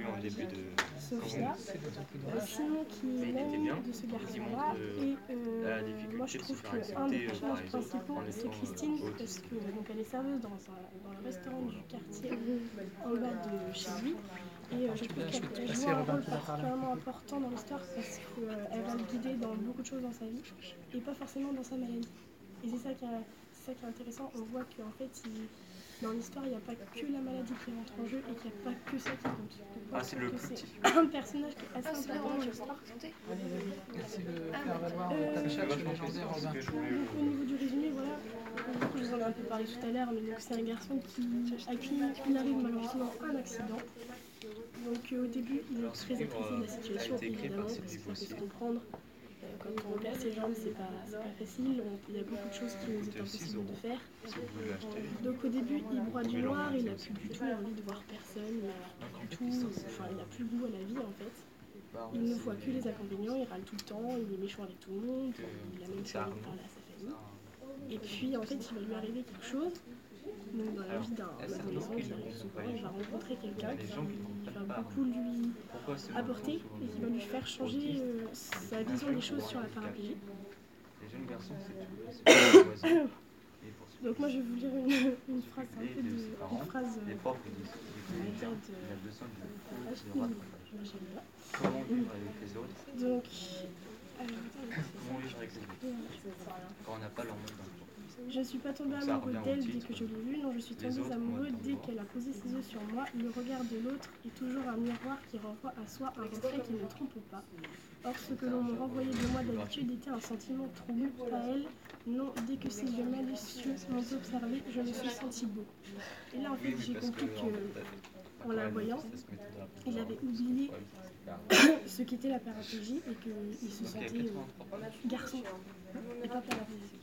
en début de... Sophia, sinon qui est l'amie de ce garçon-là. Et moi je trouve qu'un des personnages principaux c'est Christine, parce que donc, elle est serveuse dans le restaurant du quartier en bas de chez lui. Et je trouve qu'elle joue un rôle particulièrement important dans l'histoire parce qu'elle va le guider dans beaucoup de choses dans sa vie et pas forcément dans sa maladie. Et c'est ça qui est intéressant. On voit qu'en fait, dans l'histoire, il n'y a pas que la maladie qui rentre en jeu et qu'il n'y a pas que ça qui compte. Donc, c'est le plus petit. Un personnage qui est assez important dans l'histoire. Merci de faire valoir ta chat, je vais changer Robin. Au niveau du résumé, voilà, je vous en ai un peu parlé tout à l'heure, mais donc c'est un garçon à qui il arrive malheureusement un accident. Donc au début, il est très apprécié de la situation, évidemment, parce que ça peut se comprendre. Quand on casse ses jambes, c'est pas facile, il y a beaucoup de choses qui nous est impossible de faire. Donc au début, il broie du noir, il n'a plus du tout envie de voir personne, il n'a plus goût à la vie en fait. Il ne voit que les inconvénients, il râle tout le temps, il est méchant avec tout le monde, il a même pas envie de parler à sa famille. Et puis en fait, il va lui arriver quelque chose. Donc, dans la vie d'un adolescent qui arrive souvent, il va rencontrer quelqu'un qui va beaucoup lui apporter et qui va lui faire changer sa vision des choses sur la paraplégie. Donc moi je vais vous lire une phrase, une phrase donc je ne suis pas tombée amoureux d'elle dès que je l'ai vue, non, je suis tombée amoureux dès qu'elle a posé ses yeux sur moi. Le regard de l'autre est toujours un miroir qui renvoie à soi un reflet qui ne trompe pas. Or, ce que l'on me renvoyait de moi d'habitude était un sentiment trouble, pas elle. Non, dès que ses yeux malicieux m'ont observé, je me suis sentie beau. Et là, en fait, j'ai compris qu'en la voyant, il avait oublié ce qu'était la paraplégie et qu'il se sentait garçon et pas paraplégie.